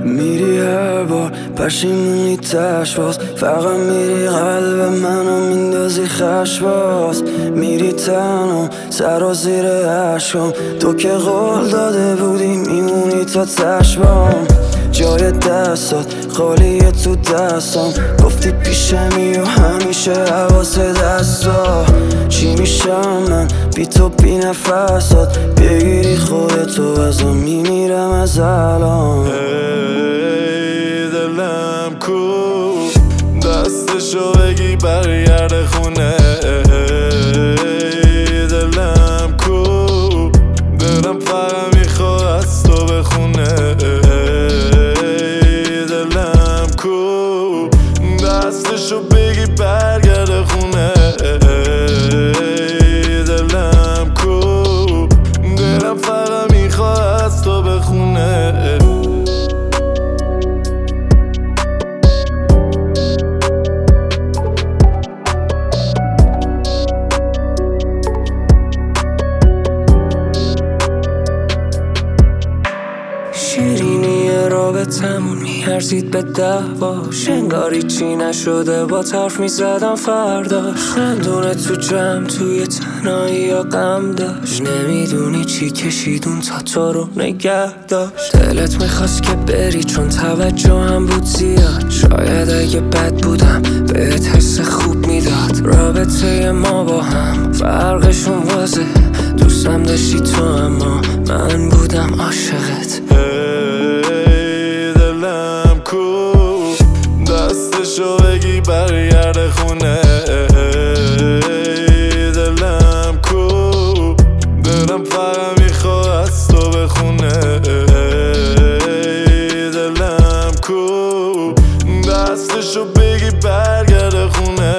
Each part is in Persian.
میری هر بار پشیمونی تش باز، فقط میری قلب منو میندازی خش باز. میری تنها سرازیر عشقم، تو که قول داده بودی میمونی تا تشبام. جای دستات خالیه تو دستام، گفتی پیشمی و همیشه حواس دستا. چی میشم من بی تو بی نفسات، بگیری خودتو ازم میمیرم از الان. دلم کو دستشو بگی برگرده خونه. دلم کو دلم فقط میخواد از تو بخونه. دلم کو دستشو بگی برگرده خونه. دلم کو دلم فقط میخواد از تو بخونه. شیرینی رابطمون میارزید به دعواش، انگاری چی نشده با حرف میزدم فرداش. خندونه تو جمع توی تنهایی یا غم داشت، نمیدونی چی کشیدون تا تو رو نگه داشت. دلت میخواست که بری چون توجه هم بود زیاد، شاید اگه بد بودم بهت حس خوب میداد. رابطه ما با هم فرقشون واضحه، دوستم داشتی تو اما من بودم عاشقت. دلم کو دستشو بگی برگرده خونه. دلم کو دلم فقط میخواد از تو بخونه. دلم کو دستشو بگی برگرده خونه.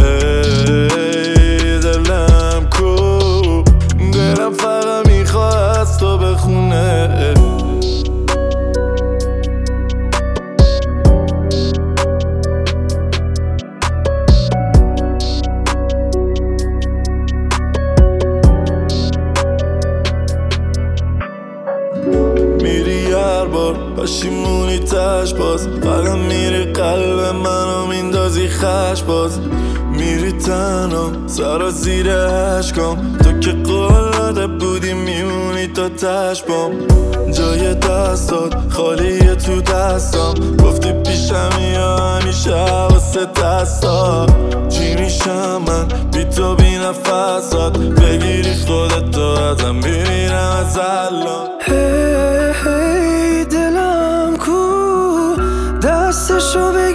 دلم کو دلم فقط میخواد از تو بخونه. میری هر بار پشیمونی تش باز، فقط میری قلب منو میندازی خش باز. میری تنها سرازیر عشقم، تو که قول داده بودی میمونی تا تشبام. جای دستات خالیه تو دستام، گفتی پیشمی یا همیشه حواس دستا. چی میشم من بی تو بی نفسات، بگیری خودتو ازم میمیرم از الان. هی دلم کو دستشو